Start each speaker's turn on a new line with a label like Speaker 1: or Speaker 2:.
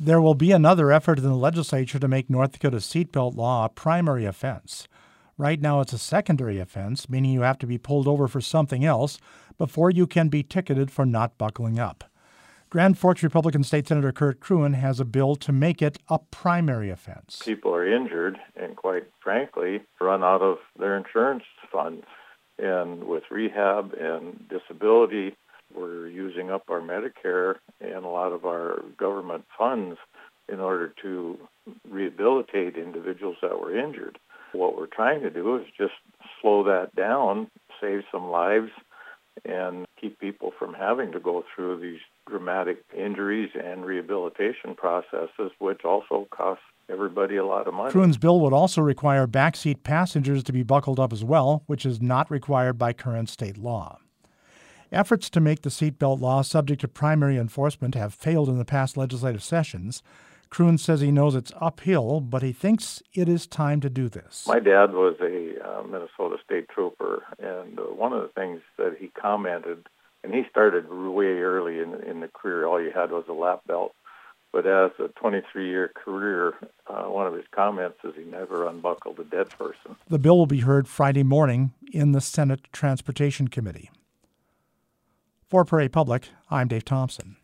Speaker 1: There will be another effort in the legislature to make North Dakota's seatbelt law a primary offense. Right now it's a secondary offense, meaning you have to be pulled over for something else before you can be ticketed for not buckling up. Grand Forks Republican State Senator Kurt Crewen has a bill to make it a primary offense.
Speaker 2: People are injured and, quite frankly, run out of their insurance funds. And with rehab and disability, we're using up our Medicare and a lot of our government funds in order to rehabilitate individuals that were injured. What we're trying to do is just slow that down, save some lives, and keep people from having to go through these dramatic injuries and rehabilitation processes, which also cost everybody a lot of money.
Speaker 1: Crewen's bill would also require backseat passengers to be buckled up as well, which is not required by current state law. Efforts to make the seatbelt law subject to primary enforcement have failed in the past legislative sessions. Crewen says he knows it's uphill, but he thinks it is time to do this.
Speaker 2: My dad was a Minnesota State Trooper, and one of the things that he commented, and he started way early in the career, all you had was a lap belt. But as a 23-year career, one of his comments is he never unbuckled a dead person.
Speaker 1: The bill will be heard Friday morning in the Senate Transportation Committee. For Prairie Public, I'm Dave Thompson.